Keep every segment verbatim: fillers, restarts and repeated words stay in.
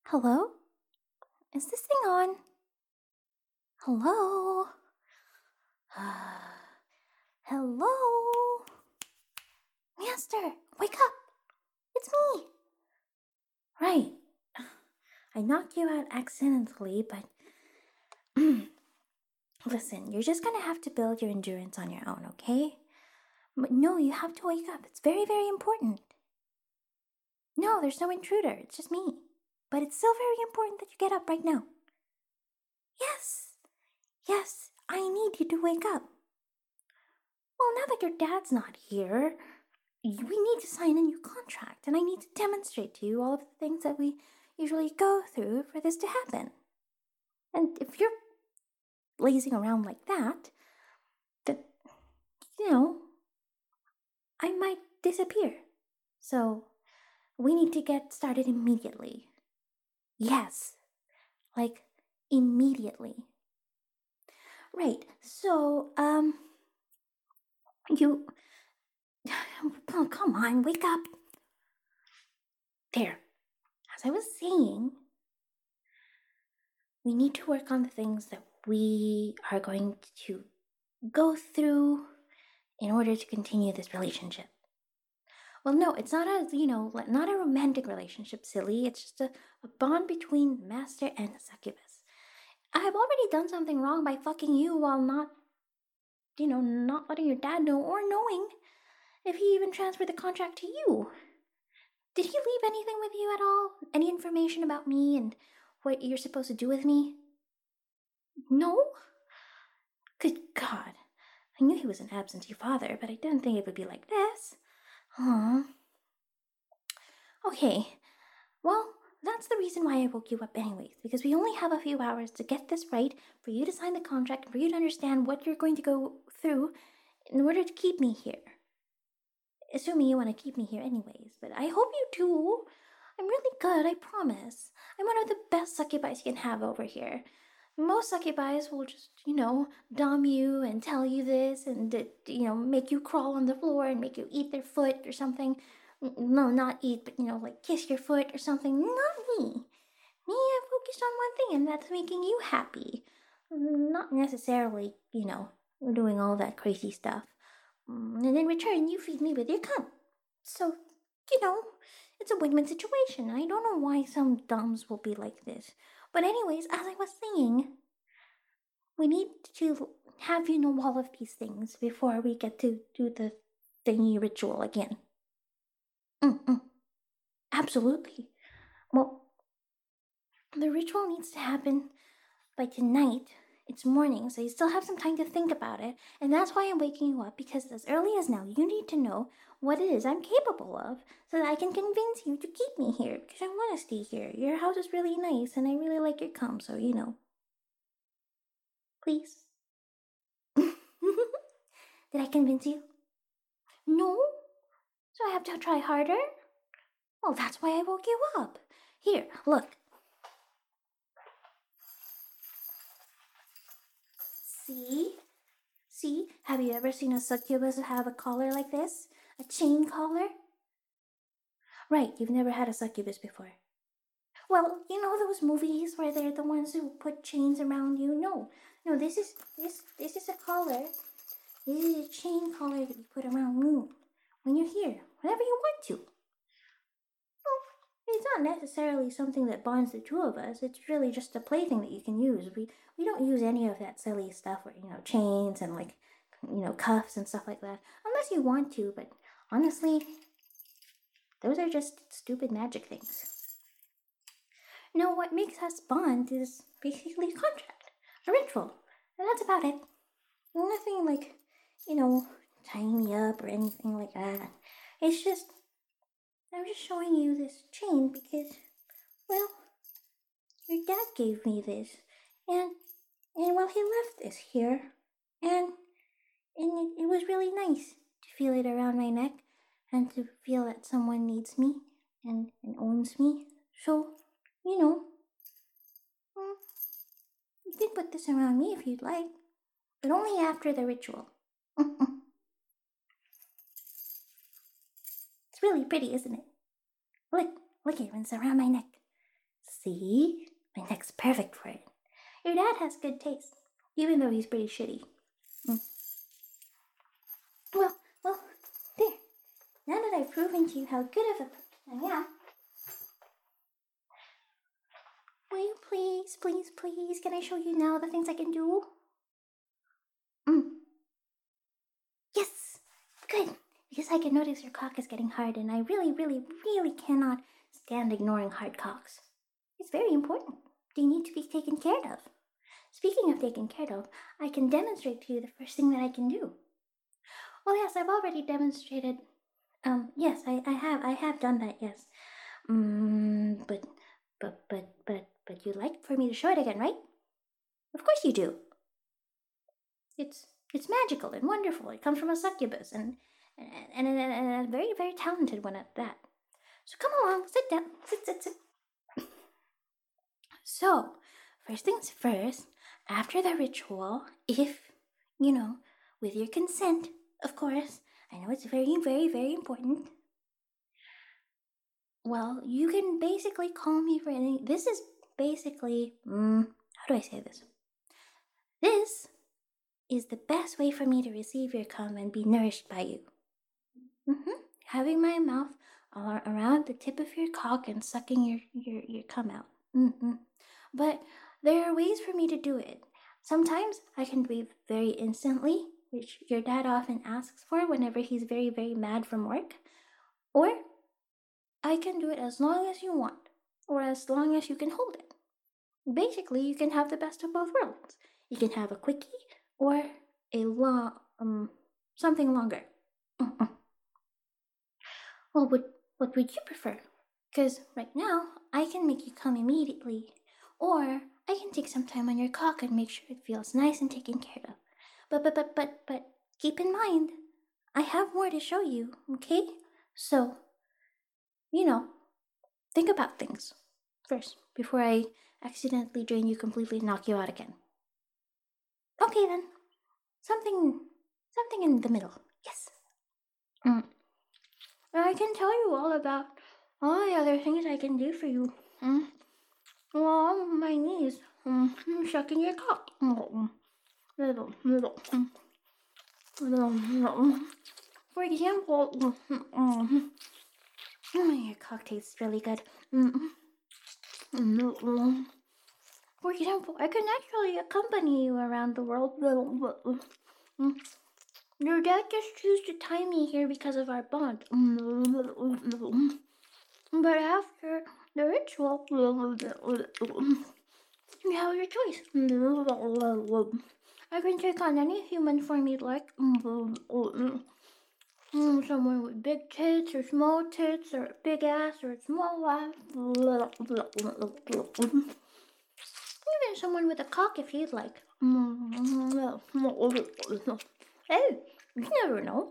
Hello? Is this thing on? Hello? Hello? Master, wake up! It's me! Right. I knocked you out accidentally, but. Listen, you're just gonna have to build your endurance on your own, okay? But no, you have to wake up. It's very, very important. No, there's no intruder. It's just me. But it's still very important that you get up right now. Yes! Yes, I need you to wake up. Well, now that your dad's not here, we need to sign a new contract, and I need to demonstrate to you all of the things that we usually go through for this to happen. And if you're lazing around like that, then, you know, I might disappear. So, we need to get started immediately. Yes, like immediately. Right, so, um, you. Oh, come on, wake up. There. As I was saying, we need to work on the things that we are going to go through in order to continue this relationship. Well, no, it's not a, you know, not a romantic relationship, silly. It's just a, a bond between the master and the succubus. I have already done something wrong by fucking you while not, you know, not letting your dad know or knowing if he even transferred the contract to you. Did he leave anything with you at all? Any information about me and what you're supposed to do with me? No? Good God. I knew he was an absentee father, but I didn't think it would be like this. Aww. Okay. Well, that's the reason why I woke you up anyways, because we only have a few hours to get this right, for you to sign the contract, and for you to understand what you're going to go through in order to keep me here. Assuming you want to keep me here anyways, but I hope you do. I'm really good, I promise. I'm one of the best succubus you can have over here. Most succubus will just, you know, dom you and tell you this and, uh, you know, make you crawl on the floor and make you eat their foot or something. No, not eat, but, you know, like kiss your foot or something. Not me. Me, I focused on one thing, and that's making you happy. Not necessarily, you know, doing all that crazy stuff. And in return, you feed me with your cum. So, you know, it's a win-win situation. I don't know why some dumbs will be like this. But anyways, as I was saying, we need to have you know all of these things before we get to do the thingy ritual again. Mm-mm. Absolutely. Well, the ritual needs to happen by tonight. It's morning, so you still have some time to think about it, and that's why I'm waking you up, because as early as now, you need to know what it is I'm capable of, so that I can convince you to keep me here, because I want to stay here. Your house is really nice, and I really like your cum, so you know. Please. Did I convince you? No? So I have to try harder? Well, that's why I woke you up. Here, look. See? See? Have you ever seen a succubus have a collar like this? A chain collar? Right, you've never had a succubus before. Well, you know those movies where they're the ones who put chains around you? No. No, this is this this is a collar. This is a chain collar that you put around me when you're here, whenever you want to. Well, it's not necessarily something that bonds the two of us. It's really just a plaything that you can use. We we don't use any of that silly stuff where, you know, chains and like, you know, cuffs and stuff like that. Unless you want to, but honestly, those are just stupid magic things. No, what makes us bond is basically a contract, a ritual, and that's about it. Nothing like, you know, tying me up or anything like that. It's just, I'm just showing you this chain because, well, your dad gave me this, and and well, he left this here, and and it, it was really nice to feel it around my neck, and to feel that someone needs me and, and owns me. So, you know, mm, you can put this around me if you'd like, but only after the ritual. It's really pretty, isn't it? Look, look, it runs around my neck. See? My neck's perfect for it. Your dad has good taste, even though he's pretty shitty. Mm. Well, well, there. Now that I've proven to you how good of a person I am, will you please, please, please, can I show you now the things I can do? Mm. Yes! Good! Because I can notice your cock is getting hard, and I really, really, really cannot stand ignoring hard cocks. It's very important. They need to be taken care of. Speaking of taken care of, I can demonstrate to you the first thing that I can do. Oh yes, I've already demonstrated. Um, yes, I, I have, I have done that, yes. Mm, but, but, but, but, but you'd like for me to show it again, right? Of course you do. It's, it's magical and wonderful. It comes from a succubus, and, and, and, and, and a very, very talented one at that. So come along, sit down, sit, sit, sit. So, first things first, after the ritual, if, you know, with your consent, of course, I know it's very, very, very important. Well, you can basically call me for anything. This is basically, mm, how do I say this? This is the best way for me to receive your cum and be nourished by you. Mm-hmm. Having my mouth all around the tip of your cock and sucking your, your, your cum out. Mm-hmm. But there are ways for me to do it. Sometimes I can breathe very instantly, which your dad often asks for whenever he's very, very mad from work. Or I can do it as long as you want, or as long as you can hold it. Basically, you can have the best of both worlds. You can have a quickie or a long, um, something longer. Mm-mm. Well, what, what would you prefer? Because right now, I can make you come immediately, or I can take some time on your cock and make sure it feels nice and taken care of. But, but, but, but, but, keep in mind, I have more to show you, okay? So, you know, think about things first before I accidentally drain you completely and knock you out again. Okay then, something, something in the middle, yes. Mm. I can tell you all about all the other things I can do for you. Mm. Well, on my knees, mm. Sucking your cock. Mm. Little, little, mm. little, little. For example, mm. Mm, your cock tastes really good. Mm. Mm. For example, I can actually accompany you around the world. Mm. Your dad just chose to tie me here because of our bond. But after the ritual, you have your choice. I can take on any human form you'd like. Someone with big tits or small tits or big ass or small ass. Even someone with a cock if you'd like. Hey, you never know.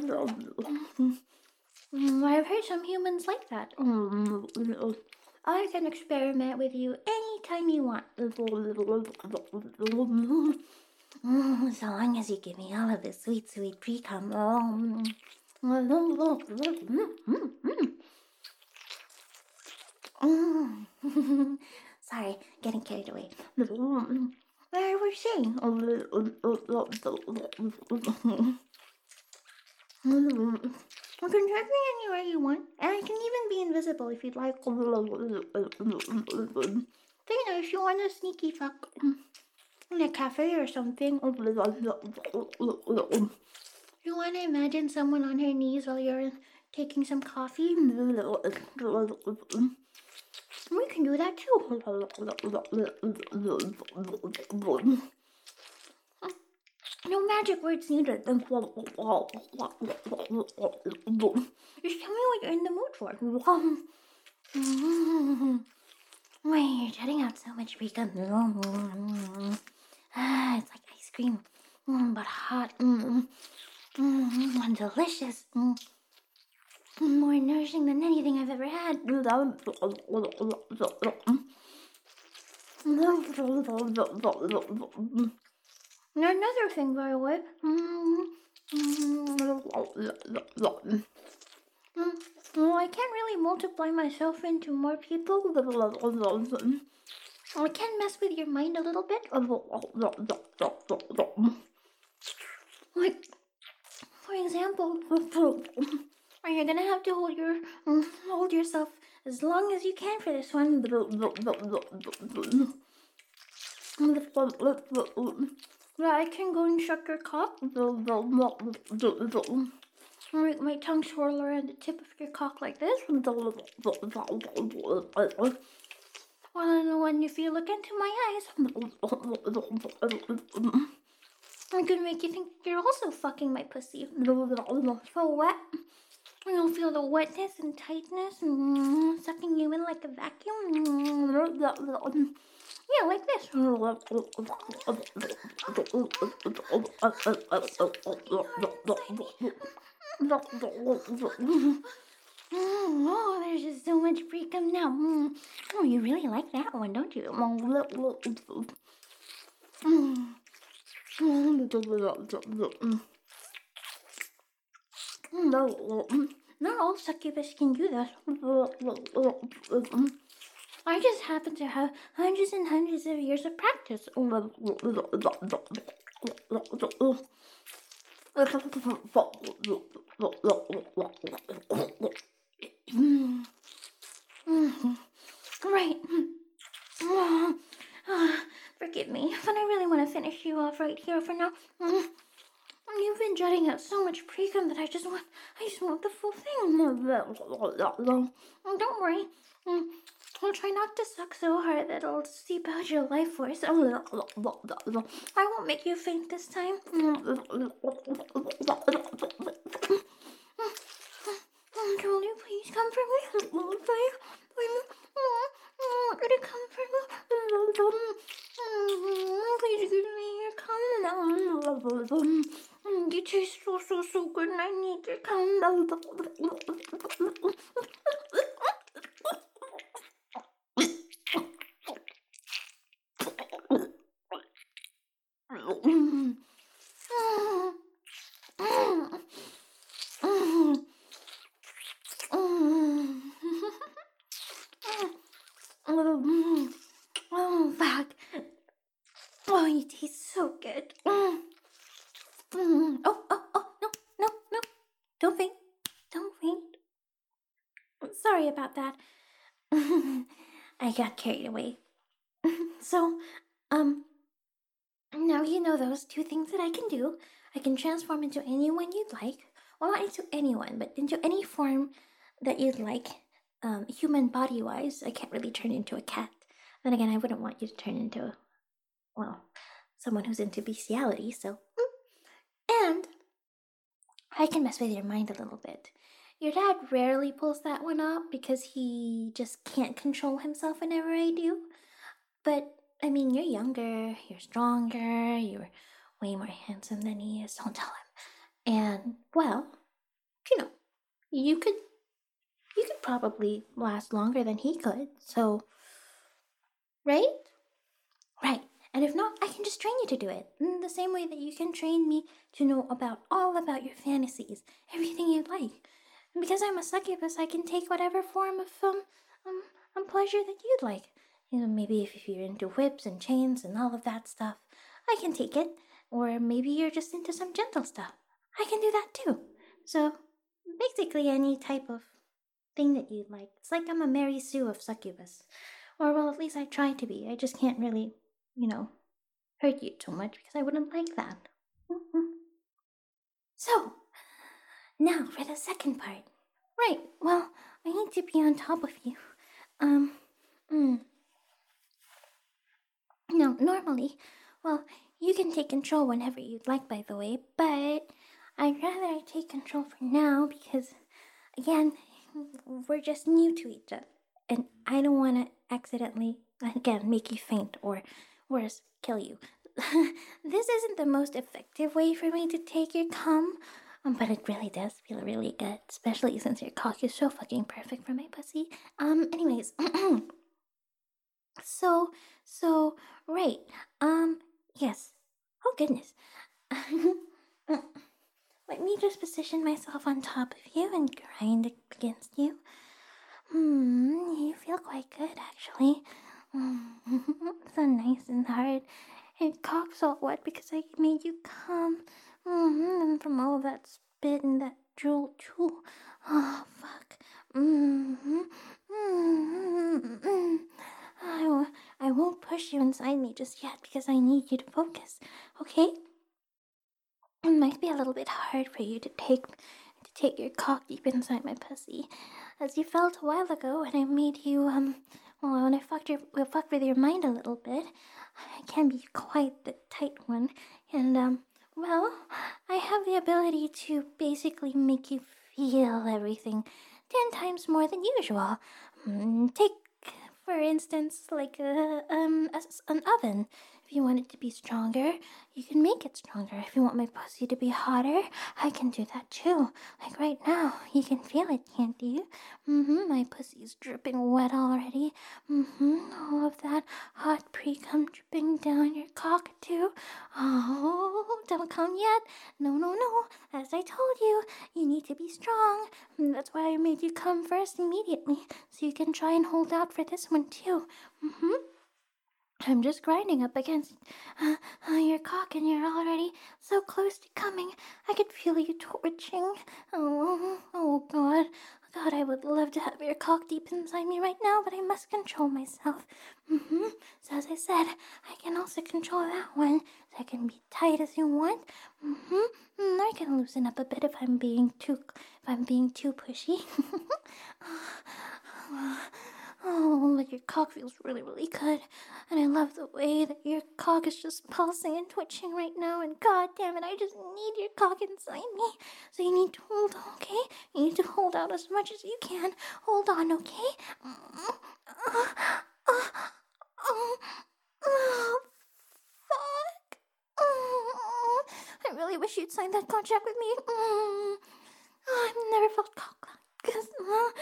I've heard some humans like that. I can experiment with you anytime you want. So long as you give me all of this sweet, sweet pre-cum. Sorry, getting carried away. I was saying. You can drag me anywhere you want, and I can even be invisible if you'd like. You know, if you want a sneaky fuck in a cafe or something. You want to imagine someone on her knees while you're taking some coffee? We can do that too. No magic words needed. Just tell me what you're in the mood for. Wait, you're jetting out so much pre-cum. Ah, it's like ice cream, mm, but hot, mm, mm, and delicious. Mm. More nourishing than anything I've ever had. Another thing, by the way. Well, I can't really multiply myself into more people. I can mess with your mind a little bit. Like, for example, you're gonna have to hold your hold yourself as long as you can for this one. I can go and suck your cock. Make my tongue swirl around the tip of your cock like this. Well, when if you look into my eyes, I'm gonna make you think you're also fucking my pussy. So wet. You'll feel the wetness and tightness and sucking you in like a vacuum. Yeah, like this. Oh, there's just so much pre-cum now. Oh, you really like that one, don't you? Not all succubus can do that. I just happen to have hundreds and hundreds of years of practice. Right. Forgive me, but I really want to finish you off right here for now. You've been jutting out so much pre-cum that I just want, I just want the full thing. Don't worry. I'll try not to suck so hard that it'll seep out your life force. I won't make you faint this time. Will you please come for me? Please, please. I want you to come for me. Please give me your cum. You taste so, so, so good and I need your cum. Oh, fuck. Oh, you taste so good. Mm. Mm. Oh, oh, oh, no, no, no. Don't faint. Don't faint. Sorry about that. I got carried away. So, um, now you know those two things that I can do. I can transform into anyone you'd like. Well, not into anyone, but into any form that you'd like. Um, human body-wise, I can't really turn into a cat. Then again, I wouldn't want you to turn into, well, someone who's into bestiality, so. And I can mess with your mind a little bit. Your dad rarely pulls that one off because he just can't control himself whenever I do. But, I mean, you're younger, you're stronger, you're way more handsome than he is, don't tell him. And, well, you know, you could, you could probably last longer than he could, so, right? Right. And if not, I can just train you to do it. In the same way that you can train me to know about all about your fantasies, everything you'd like. And because I'm a succubus, I can take whatever form of um, um, um pleasure that you'd like. You know, maybe if, if you're into whips and chains and all of that stuff, I can take it. Or maybe you're just into some gentle stuff. I can do that too. So, basically any type of thing that you'd like. It's like I'm a Mary Sue of succubus. Or, well, at least I try to be. I just can't really, you know, hurt you too much because I wouldn't like that. So, now for the second part. Right, well, I need to be on top of you. Um, mm. No, normally, well, you can take control whenever you'd like, by the way, but I'd rather I take control for now because, again, we're just new to each other. And I don't want to accidentally, again, make you faint or, worse, kill you. This isn't the most effective way for me to take your cum, um, but it really does feel really good, especially since your cock is so fucking perfect for my pussy. Um, anyways, so, so, right, um, yes. Oh, goodness. What let me just position myself on top of you and grind against you. Hmm, you feel quite good, actually. Mm, so nice and hard. Your cock's all wet because I made you come. Mm-hmm, and from all that spit and that drool, too. Oh, fuck. Mm-hmm. Mm-hmm. I, w- I won't push you inside me just yet because I need you to focus, okay? It might be a little bit hard for you to take to take your cock deep inside my pussy, as you felt a while ago when I made you um well when I fucked your well, fucked with your mind a little bit. I can be quite the tight one, and um well I have the ability to basically make you feel everything ten times more than usual. Mm, take for instance like a um a s an oven. If you want it to be stronger, you can make it stronger. If you want my pussy to be hotter, I can do that too. Like right now, you can feel it, can't you? Mm-hmm, my pussy's dripping wet already. Mm-hmm, all of that hot pre-cum dripping down your cock too. Oh, don't come yet. No, no, no. As I told you, you need to be strong. That's why I made you come first immediately, so you can try and hold out for this one too. Mm-hmm. I'm just grinding up against uh, uh, your cock, and you're already so close to coming. I could feel you twitching. Oh, oh God. God, I would love to have your cock deep inside me right now, but I must control myself. Mm-hmm. So as I said, I can also control that one, so I can be tight as you want. Mm-hmm. Mm, I can loosen up a bit if I'm being too, if I'm being too pushy. Oh, like your cock feels really, really good. And I love the way that your cock is just pulsing and twitching right now. And god damn it, I just need your cock inside me. So you need to hold on, okay? You need to hold out as much as you can. Hold on, okay? Oh, fuck. I really wish you'd sign that contract with me. Oh, I've never felt cock like this.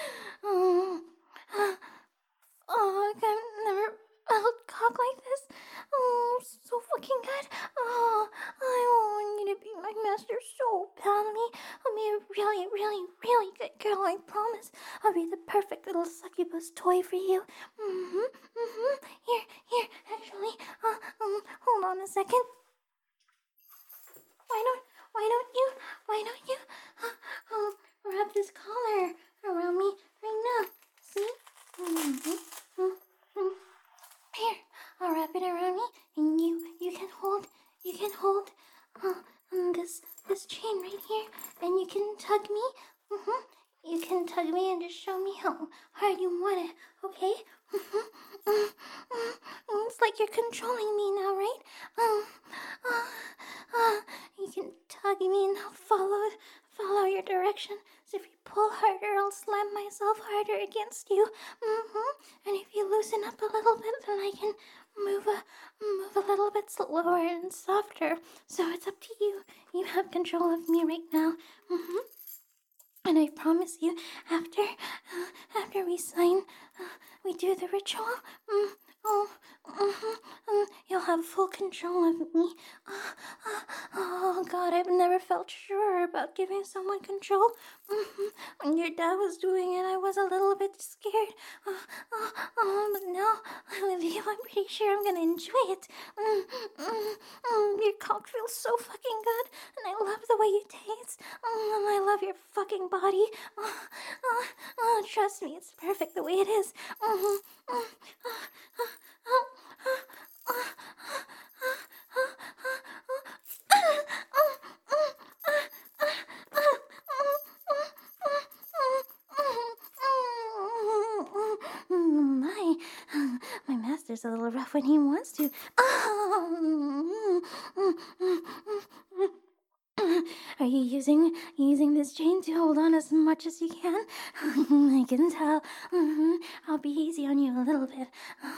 Oh, I've never felt cock like this. Oh, so fucking good. Oh, I want you to be my master so badly. I'll be a really, really, really good girl, I promise. I'll be the perfect little succubus toy for you. Mm-hmm, mm-hmm. Here, here, actually, uh, um, hold on a second. Why don't, why don't you, why don't you, uh, um, wrap this collar around me right now? See? Mm-hmm. Mm-hmm. Here, I'll wrap it around me, and you, you can hold, you can hold, uh, um, this, this chain right here, and you can tug me. Mm-hmm. You can tug me and just show me how hard you want it, okay? Mm-hmm. Mm-hmm. It's like you're controlling me now, right? Um, uh, uh, you can tug me and I'll follow, follow your direction. So if you pull harder, I'll slam myself harder against you. Mm-hmm. And if you loosen up a little bit, then I can move a move a little bit slower and softer. So it's up to you. You have control of me right now. Mm-hmm. And I promise you, after uh, after we sign, uh, we do the ritual. Mm, oh, mm-hmm, um, you'll have full control of me. Uh, uh, oh God, I've never felt sure about giving someone control. Mm-hmm. When your dad was doing it, I was a little bit scared. Uh, uh, uh, but now, with you, I'm pretty sure I'm gonna enjoy it. Mm, mm, mm, your cock feels so fucking good, and I love the way you taste. Mm, and I love your fucking body. Uh, uh, uh, trust me, it's perfect the way it is. Mm, mm, uh, uh, uh, uh, my, my master's a little rough when he wants to. Are you using using this chain to hold on as much as you can? I can tell. Mm-hmm. I'll be easy on you a little bit.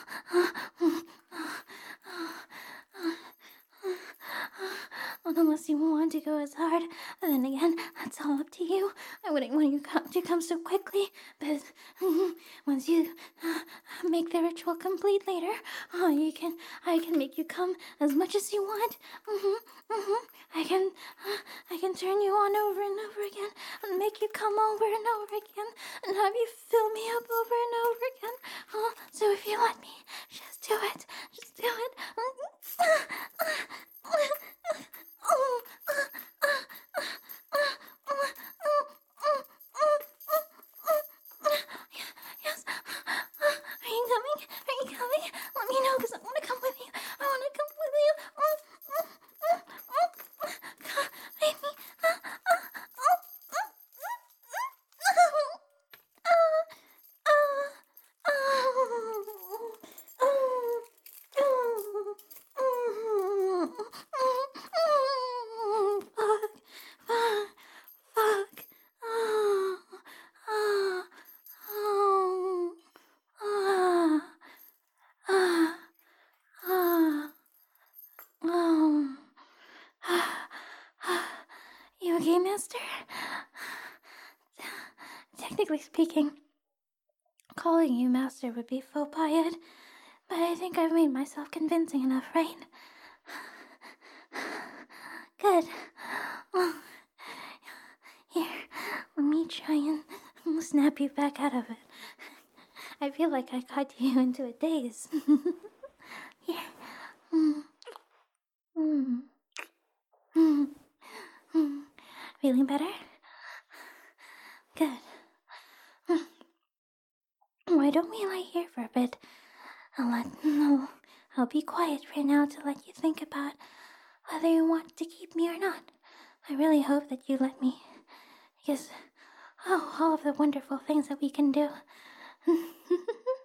Unless you want to go as hard, then again, that's all up to you. I wouldn't want you co- to come so quickly, but once you uh, make the ritual complete later. Oh, you can, I can make you come as much as you want. Mm-hmm, mm-hmm. I can, uh, I can turn you on over and over again, and make you come over and over again, and have you fill me up over and over again. Oh, so if you let me, just do it. Just do it. Yes. Are you coming? Are you coming? Let me know, because I want to come with you. I want to come with you. Come with me. Fuck. Fuck. Fuck. Oh. Oh. Oh. Ah. Ah. Ah. Oh. You okay, Master? Technically speaking, calling you Master would be faux pas, but I think I've made myself convincing enough, right? Good. Well, here, let me try and snap you back out of it. I feel like I got you into a daze. Here. Mm. Mm. Mm. Mm. Feeling better? Good. Mm. Why don't we lie here for a bit? I'll let no, I'll be quiet right now to let you think about whether you want to keep me or not. I really hope that you let me, because oh, all of the wonderful things that we can do.